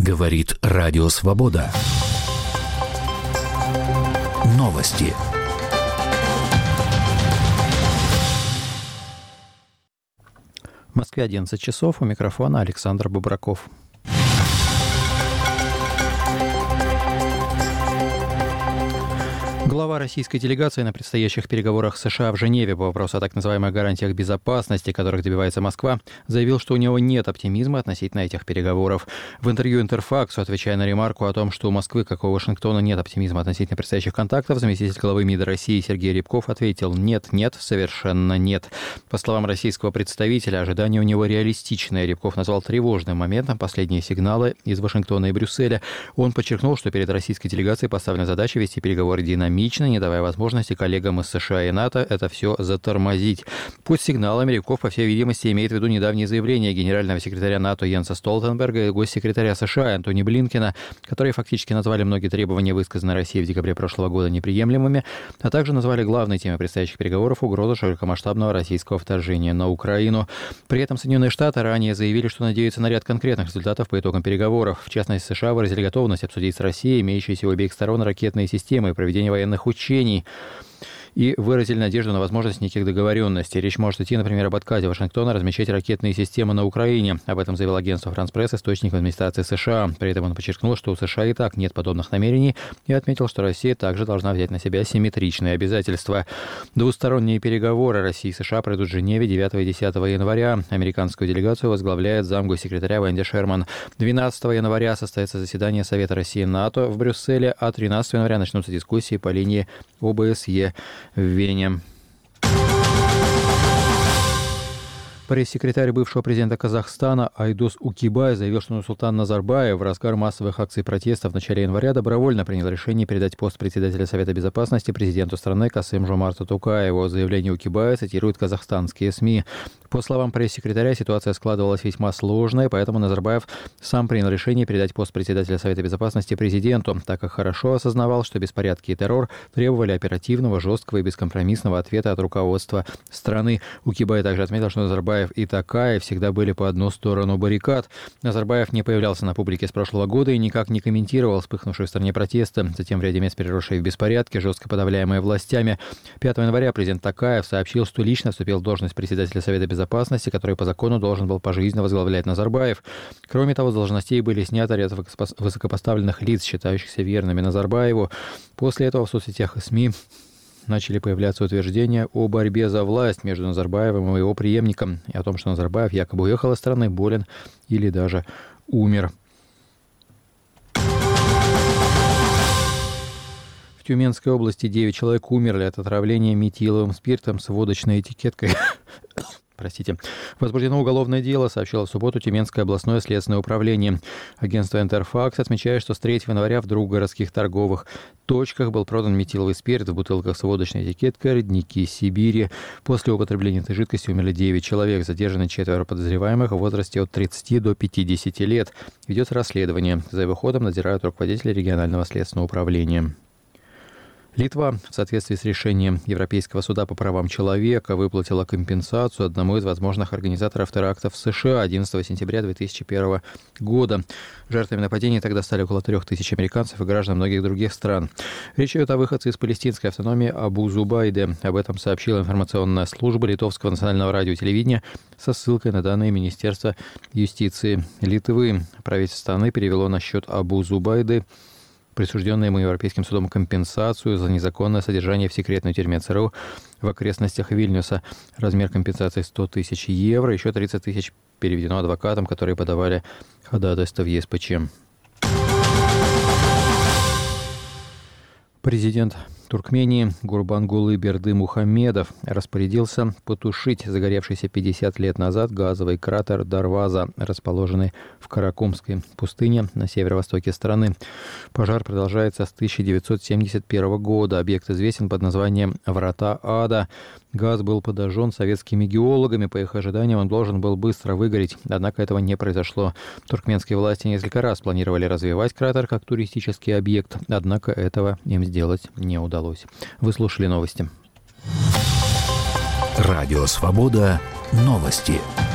Говорит Радио Свобода. Новости. В Москве 11 часов. У микрофона Александр Бубраков. Глава российской делегации на предстоящих переговорах США в Женеве по вопросу о так называемых гарантиях безопасности, которых добивается Москва, заявил, что у него нет оптимизма относительно этих переговоров. В интервью Интерфаксу, отвечая на ремарку о том, что у Москвы, как и у Вашингтона, нет оптимизма относительно предстоящих контактов, заместитель главы МИДа России Сергей Рябков ответил: нет, совершенно нет. По словам российского представителя, ожидания у него реалистичные. Рябков назвал тревожным моментом последние сигналы из Вашингтона и Брюсселя. Он подчеркнул, что перед российской делегацией поставлена задача вести переговоры динамично, не давая возможности коллегам из США и НАТО это все затормозить. Под сигналами Рябков, по всей видимости, имеет в виду недавнее заявление генерального секретаря НАТО Йенса Столтенберга и госсекретаря США Антони Блинкена, которые фактически назвали многие требования, высказанные Россией в декабре прошлого года, неприемлемыми, а также назвали главной темой предстоящих переговоров угрозу широкомасштабного российского вторжения на Украину. При этом Соединенные Штаты ранее заявили, что надеются на ряд конкретных результатов по итогам переговоров. В частности, США выразили готовность обсудить с Россией имеющиеся у обеих сторон ракетные системы и проведение военных учений и выразили надежду на возможность неких договоренностей. Речь может идти, например, об отказе Вашингтона размещать ракетные системы на Украине. Об этом заявил агентство France Press, источник в администрации США. При этом он подчеркнул, что у США и так нет подобных намерений, и отметил, что Россия также должна взять на себя симметричные обязательства. Двусторонние переговоры России и США пройдут в Женеве 9 и 10 января. Американскую делегацию возглавляет замгоссекретаря Венди Шерман. 12 января состоится заседание Совета России и НАТО в Брюсселе, а 13 января начнутся дискуссии по линии ОБСЕ в Вене. Пресс-секретарь бывшего президента Казахстана Айдос Укибай заявил, что Нурсултан Назарбаев в разгар массовых акций протеста в начале января добровольно принял решение передать пост председателя Совета Безопасности президенту страны Касым-Жомарту Токаеву. Заявление Укибая цитируют казахстанские СМИ. По словам пресс-секретаря, ситуация складывалась весьма сложная, поэтому Назарбаев сам принял решение передать пост председателя Совета Безопасности президенту, так как хорошо осознавал, что беспорядки и террор требовали оперативного, жесткого и бескомпромиссного ответа от руководства страны. Укибай также отметил, что Назарбаев и Токаев всегда были по одну сторону баррикад. Назарбаев не появлялся на публике с прошлого года и никак не комментировал вспыхнувшие в стране протесты, затем в ряде мест переросшие в беспорядки, жестко подавляемые властями. 5 января президент Токаев сообщил, что лично вступил в должность председателя Совета Безопасности, который по закону должен был пожизненно возглавлять Назарбаев. Кроме того, с должностей были сняты ряд высокопоставленных лиц, считающихся верными Назарбаеву. После этого в соцсетях и СМИ начали появляться утверждения о борьбе за власть между Назарбаевым и его преемником, и о том, что Назарбаев якобы уехал из страны, болен или даже умер. В Тюменской области 9 человек умерли от отравления метиловым спиртом с водочной этикеткой. Возбуждено уголовное дело, сообщило в субботу Тюменское областное следственное управление. Агентство Интерфакс отмечает, что с 3 января в двух городских торговых точках был продан метиловый спирт в бутылках с водочной этикеткой «Родники Сибири». После употребления этой жидкости умерли 9 человек. Задержаны 4 подозреваемых в возрасте от 30 до 50 лет. Ведется расследование. За его ходом надзирают руководители регионального следственного управления. Литва, в соответствии с решением Европейского суда по правам человека, выплатила компенсацию одному из возможных организаторов терактов в США 11 сентября 2001 года. Жертвами нападений тогда стали около 3000 американцев и граждан многих других стран. Речь идет о выходце из палестинской автономии Абу Зубайде. Об этом сообщила информационная служба Литовского национального радио и телевидения со ссылкой на данные Министерства юстиции Литвы. Правительство страны перевело на счет Абу Зубайды присужденную ему Европейским судом компенсацию за незаконное содержание в секретной тюрьме ЦРУ в окрестностях Вильнюса. Размер компенсации 100 тысяч евро, еще 30 тысяч переведено адвокатам, которые подавали ходатайство в ЕСПЧ. Президент Туркмении Гурбангулы Бердымухамедов распорядился потушить загоревшийся 50 лет назад газовый кратер Дарваза, расположенный в Каракумской пустыне на северо-востоке страны. Пожар продолжается с 1971 года. Объект известен под названием «Врата ада». Газ был подожжен советскими геологами. По их ожиданиям, он должен был быстро выгореть. Однако этого не произошло. Туркменские власти несколько раз планировали развивать кратер как туристический объект. Однако этого им сделать не удалось. Вы слушали новости. Радио «Свобода». Новости.